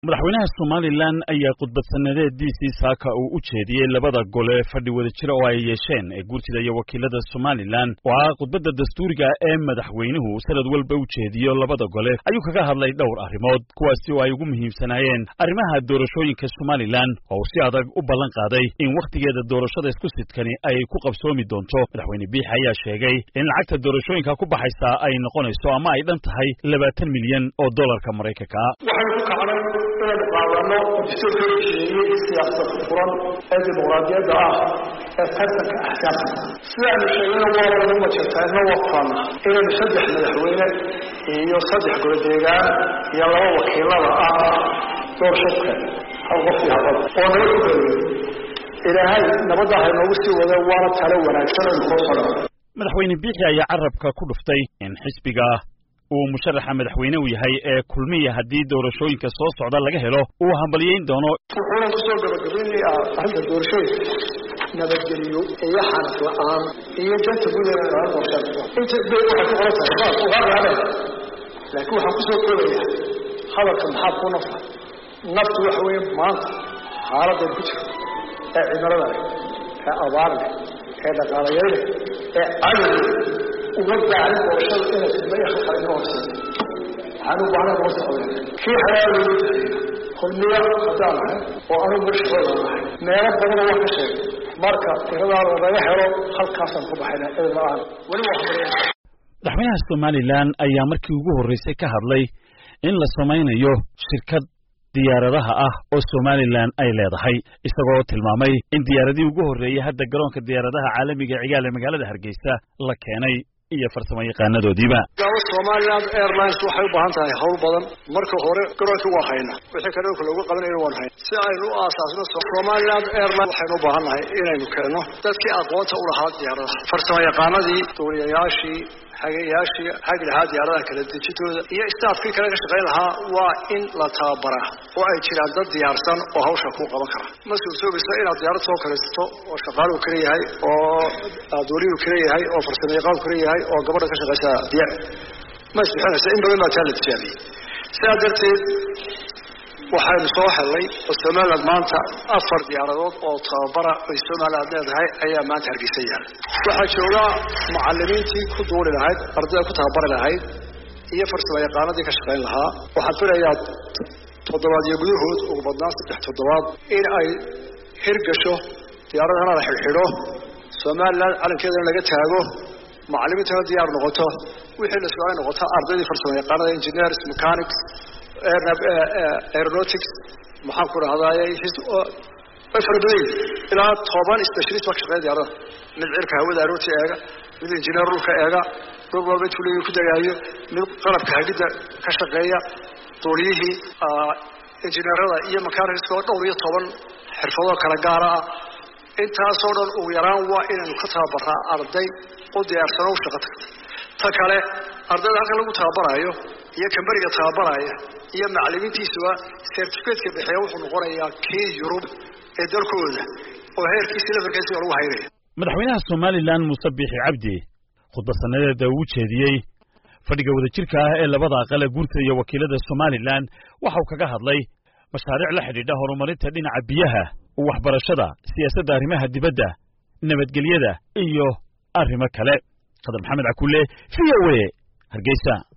madaxweynaha Somaliland ayaa khudbad sanadeedii saaka uu u jeediyay labada gole fadhi wada jira oo ay yeesheen ee guurtida iyo wakiilada Somaliland waa khudbadda dastuuriga ee madaxweynuhu sanad walba u jeediyo labada gole ayuu kaga hadlay dhowr arrimood kuwaas oo ay ugu muhiimsanaayeen arrimaha doorashooyinka Somaliland oo si adag u ballan qaaday in waqtigeeda doorashada isku sidkani ay ku qabsoomi doonto madaxweyne Biix ayaa sheegay in lacagta doorashooyinka ku baxaysa ay noqonayso ama ay dhan tahay 20 milyan oo dollarka Mareykanka qaadano distooyinka siyaasadda furan ee dimuqraadiyadda ah ee tartanka axkaamta sidaan sheegay waa lagu wajahayna waqtan inay saddex madaxweyne iyo saddex gole deegaan iyo laba wakiilada ah doorashada hal qof yahay oo nabad ku ilaahay nabadda ay noogu sii wada waa talo wanaagsan oo ku socda madaxweyne Biix ayaa carabka ku dhuftay in xisbiga uu musharaxa madaxweynuhu yahay ee kulmiya hadii doorashooyinka soo socda laga helo uu hambalyeyn doono wuxuu ku soo gabagabeeyay arrinta doorashooyinka nabadgeliyo iyo xaraf la'aan iyo janta gudaha ee doorashada inta bay waxa ku qortay laakiin waxa ku soo koobaya hadalka maxaa ku naftu waxa weeye maanta xaaladda ku jirta ee cimilada ee abaarta ee dhaqaalaha ee cadow ووضع الوشر إلى سمية خلق النوصل عنه بعنا الوصل في حياة كل مياه خدامها وأنا برشوة ما يربنا واحد شيء مركب تغير ورايحه خلق كاسن كبحنا إلى الآن madaxweynaha Somaliland ayaa markii ugu horeysay ka hadlay in la samaynayo shirkad diyaaradaha ah oo Somaliland ay leedahay isagoo tilmaamay in diyaaradii ugu horeeyay hadda garoonka diyaaradaha caalamiga ee cigaal ee magaalada Hargeysa la keenay iyo farsamo yaqaanadoodiiba Somaliland Airlines waxay u baahan tahay hawl badan marka hore garoonka waa hayna wixii kale oo lagu qabanay waan hayna si ay u aasaasno Somaliland Airlines waxay u baahan tahay inaynu keeno dadkii aqoonta u lahaa diyaaradaha farsamo yaqaanadii duuliyayaashii hagaha diyaaradaha kala dejintooda iyo staafkii kale ka shaqeyn lahaa waa in la tababaraa oo ay jiraan dad diyaarsan oo hawsha ku qaban kara mas'uul soo bisa inaad diyaarad soo kaleesto oo shaqaalu kale yahay oo duuliyu kale yahay oo farsamo yaqaan kale yahay oo gabadha ka shaqeysa diyaar ma isbixinaysa in badan ma taala tijaabiyay sidaa darteed waxaan soo helay Somaliland maanta 4 diyaaradood oo tababara oo Somaliland leedahay ayaa maanta Hargeysa yaal waxa jooga macallimiintii ku duuli lahayd ardayda ku tababara lahayd iyo farsamo yaqaanadii ka shaqeyn lahaa waxaan filayaa toddobaadyo gudahood ugu badnaan 3 toddobaad in ay hirgasho diyaaradana la xidho Somaliland calankeeda laga taago macallimiinta diyaar noqoto wixii la soo noqoto ardaydii farsamo yaqaanada engineers mechanics aeronautics maxaan ku raadayay farbaday ilaa 10 specialist wax shaqeeya diyaarada mid cirka hawada arooti eega mid engineerka eega dad walba tuuliyo ku dagaayo mid qalabka hagida ka shaqeeya duuliyihii engineerada iyo mechanics oo dhowr iyo 10 xirfado kala gaar ah intaas oo dhan ugu yaraan waa inaynu ka tababaraa arday oo diyaarsan oo shaqada ta kale ardayda halka lagu tababarayo iyo kambariga tababaraya iyo macallimiintiisuba certificate bixiya wuxuu noqonayaa kii Yurub ee dalkooda oo heerkiisa levelkiisa lagu hayray madaxweynaha Somaliland Muuse Biix Cabdi khudbad sanadeeda uu jeediyay fadhiga wada jirka ah ee labada aqal ee guurtida iyo wakiilada Somaliland waxa uu kaga hadlay mashaariic la xidhiidha horumarinta dhinaca biyaha waxbarashada siyaasadda arrimaha dibadda nabadgelyada iyo arrimo kale Qadar Maxamed Akulle VOA Hargeysa